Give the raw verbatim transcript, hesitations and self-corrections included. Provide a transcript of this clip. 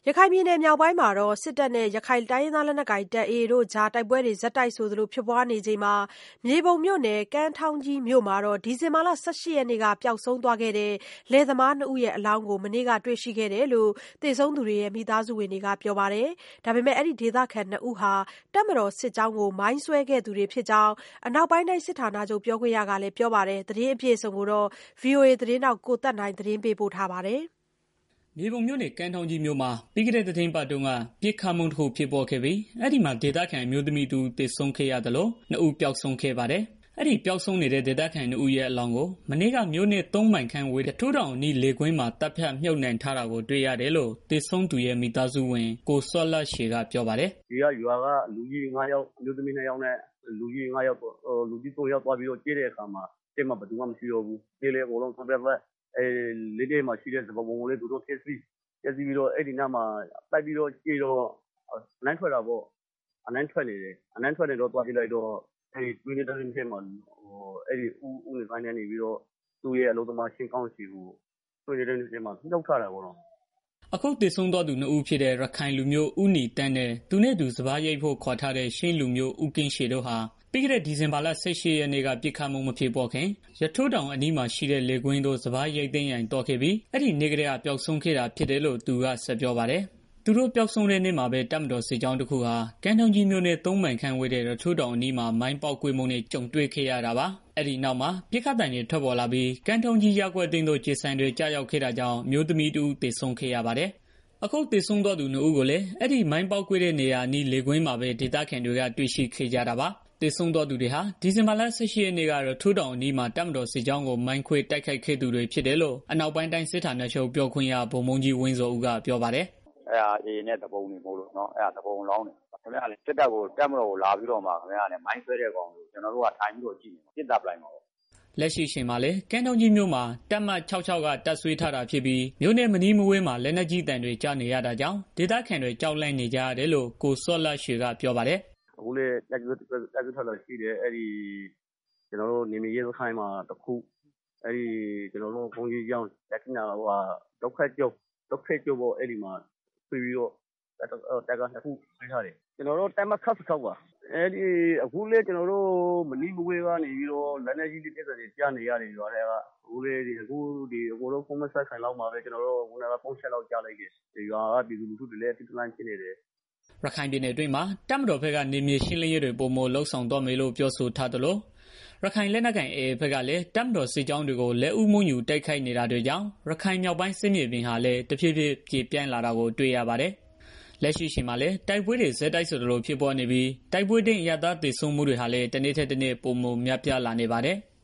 ရခိုင်ပြည်နယ်မြောက်ပိုင်းမှာတော့စစ်တပ်နဲ့ရခိုင်တိုင်းရင်းသားလက်နက်ကိုင်တပ် အေအေတို့ကြားတိုက်ပွဲတွေဆက်တိုက်ဆိုသလိုဖြစ်ပွားနေချိန်မှာမြေပုံမြို့နယ်ကမ်းထောင်းကြီးမြို့မှာတော့ဒီဇင်ဘာလ၁၈ရက်နေ့ကပျောက်ဆုံးသွားခဲ့တဲ့လယ်သမားနှစ်ဦးရဲ့အလောင်းကိုမနေ့ကတွေ့ရှိခဲ့တယ်လို့သေဆုံးသူတွေရဲ့မိသားစုဝင်တွေကပြောပါတယ်။ဒါပေမဲ့အဲဒီဒေသခံနှစ်ဦးဟာတပ်မတော်စစ်ကြောင်းကိုမိုင်းဆွဲခဲ့သူတွေဖြစ်ကြောင်းအနောက်ပိုင်းတိုင်းစစ်ဌာနချုပ်ပြောခွင့်ရကလည်းပြောပါတယ်။သတင်းအပြည့်အစုံကိုတော့ ဗွီအိုအေသတင်းထောက်ကိုသက်နိုင်သတင်းပေးပို့ထားပါတယ်။မြေပုံမြို့နယ်ကမ်းထောင်းကြီးမြို့မှာပြီးခဲ့တဲ့သီတင်းပတ်တုန်းကပစ်ခတ်မှုတစ်ခုဖြစ်ပေါ်ခဲ့ပြီးအဲ့ဒီမှာဒေသခံအမျိုးသမီးတူသေဆုံးခဲ့ရသလိုနှစ်ဦးပျောက်ဆုံးခဲ့ပါတယ်။အဲ့ဒီပျောက်ဆုံးနေတဲ့ဒေသခံနှစ်ဦးရဲ့အလောင်းကိုမနေ့ကမြို့နဲ့သုံးမိုင်ခန့်ဝေးတဲ့ထိုးတောင်အနီးလေကွင်းမှာတပ်ဖြတ်မြုပ်နှံထားတာကိုတွေ့ရတယ်လို့သေဆုံးသူရဲ့မိသားစုဝင်ကိုစောလရှေကပြောပါတယ်။ "ဒီကရွာကလူကြီးငါးယောက်အမျိုးသမီးနှစ်ယောက်နဲ့လူကြီးငါးယောက်လူကြီးသုံးယောက်သွားပြီးတော့ကြည့်တဲ့အခါမှာတဲ့မှာဘယ်သူမှမရှိတော့ဘူး။ကြည့်လေအကုန်လုံးဆွန့်ပစ်လိုက်အဲလက်ထဲမှာရှိတဲ့စပါးပုံကိုလည်းသူတို့ဖျက်ဆီးဖျက်ဆီးပြီးတော့အဲ့ဒီနားမှာပိုက်ပြီးတော့ကြည့်တော့အနမ်းထွက်တာပေါ့အနမ်းထွက်နေတယ်အနမ်းထွက်နေတော့သွားကြည့်လိုက်တော့အဲဒီတွင်းတဲ့ထဲမှာအဲ့ဒီဦးဦးနေပိုင်းနေပြီးတော့သူ့ရဲ့အလုံးသမားရှင်းကောင်းစီကိုတွင်းတဲ့ထဲမှာနှုတ်ထားတာပေါ့နော်။အခုသေဆုံးသွားသူနှစ်ဦးဖြစ်တဲ့ရခိုင်လူမျိုးဦးနီတန်းနဲ့သူနဲ့သူစပားရိတ်ဖို့ခေါ်ထားတဲ့ချင်းလူမျိုးဦးကင်းရှေတို့ဟာပြီးခဲ့တဲ့ဒီဇင်ဘာလ၁၈ရက်နေ့ကပြစ်ခတ်မှုမဖြစ်ပေါ်ခင်ရထိုးတောင်အနီးမှာရှိတဲ့လေကွင်းတို့စပားရိတ်သိမ်းရန်တော်ခဲ့ပြီးအဲ့ဒီနေ့ကတည်းကပျောက်ဆုံးခဲ့တာဖြစ်တယ်လို့သူကဆက်ပြောပါတယ်။သူတို့ပျောက်ဆုံးတဲ့နေ့မှာပဲတပ်မတော်စစ်ကြောင်းတစ်ခုဟာကမ်းထောင်းကြီးမြို့နဲ့သုံးမိုင်ခန့်ဝေးတဲ့ရထိုးတောင်အနီးမှာမိုင်းပေါက်ကွဲမှုနဲ့ကြုံတွေ့ခဲ့ရတာပါ။အဲ့ဒီနောက်မှာပြစ်ခတ်တိုင်တွေထွက်ပေါ်လာပြီးကမ်းထောင်းကြီးရပ်ကွက်တင်းတို့ကျေဆိုင်တွေကြားရောက်ခဲ့တာကြောင့်မျိုးသမီးတူသေဆုံးခဲ့ရပါတယ်။အခုသေဆုံးသွားသူနှစ်ဦးကိုလည်းအဲ့ဒီမိုင်းပေါက်ကွဲတဲ့နေရာအနီးလေကွင်းမှာပဲဒေသခံတွေကတွေ့ရှိခဲ့ကြတာပါ။သေဆုံးသွားသူတွေဟာဒီဇင်ဘာလ၁၈ရက်နေ့ကတော့ထိုးတောင်အနီးမှာတပ်မတော်စစ်ကြောင်းကိုမိုင်းခွဲတိုက်ခိုက်ခဲ့သူတွေဖြစ်တယ်လို့အနောက်ပိုင်းတိုင်းစစ်ဌာနချုပ်ပြောခွင့်ရဗိုလ်မှူးကြီးဝင်းဇော်ဦးကပြောပါတယ်။အဲ့ဒါအေနဲ့တပုံနေမို့လို့နော်အဲ့ဒါတပုံလောင်းတယ်ခင်ဗျာလေစစ်တပ်ကိုတပ်မတော်ကိုလာပြီးတော့မှခင်ဗျာလေမိုင်းဆွဲတဲ့ကောင်ကိုကျွန်တော်တို့ကထိုင်ပြီးတော့ကြည့်နေစစ်တပ်ပလိုက်မှာပေါ့လက်ရှိချိန်မှာလည်းကမ်းထောင်းကြီးမြို့မှာတပ်မ၆၆ကတပ်ဆွေးထားတာဖြစ်ပြီးမြို့နယ်မနီးမဝေးမှာလက်နက်ကြီးတန်တွေကြားနေရတာကြောင့်ဒေသခံတွေကြောက်လန့်နေကြရတယ်လို့ကိုစောလရှေကပြောပါတယ်။အခုလေတက်ကြွတက်ကြွထွက်လို့ရှိတယ်အဲ့ဒီကျွန်တော်တို့နေမရဲစခိုင်းမှာတခုအဲ့ဒီကျွန်တော်တို့ဘုံကြီးကျောင်းတက်နာဟိုဒုက္ခကျောင်းဒုက္ခကျောင်းပေါ့အဲ့ဒီမှာပြီးပြီးတော့တက်ကနှစ်ခုဆွေးထားတယ်ကျွန်တော်တို့တက်မခတ်ဆောက်ပါအဲ့ဒီအခုလေကျွန်တော်တို့မနီးမဝေးကနေပြီးတော့လက်နေကြီးတိတက်တွေကြားနေရတယ်ရွာတွေကအခုလေဒီအခုဒီအကိုတို့ဖုန်းမဆက်ဆိုင်လောက်မှာပဲကျွန်တော်တို့ခုနကဖုန်းဆက်လောက်ကြားလိုက်တယ်ဒီရွာကပြည်သူလူထုတွေလည်းတိတလန့်ဖြစ်နေတယ်ရခိုင်ပြည်နယ်အတွင်းမှာတပ်မတော်ဘက်ကနေမြေရှင်းလင်းရေးတွေပုံမလှုပ်ဆောင်တော့မယ်လို့ပြောဆိုထားသလိုရခိုင်လက်နက်ကိုင် အေအေ ဘက်ကလည်းတပ်မတော်စစ်ကြောင်းတွေကိုလက်ဦးမှုယူတိုက်ခိုက်နေတာတွေကြောင့်ရခိုင်မြောက်ပိုင်းစစ်မြေပြင်ဟာလည်းတဖြည်းဖြည်းပြေပြန့်လာတာကိုတွေ့ရပါတယ်။လက်ရှိချိန်မှာလည်းတိုက်ပွဲတွေဇက်တိုက်ဆိုသလိုဖြစ်ပေါ်နေပြီးတိုက်ပွဲတဲ့အရသာသေဆုံးမှုတွေဟာလည်းတနေ့ထက်တနေ့ပိုမိုများပြားလာနေပါတယ်။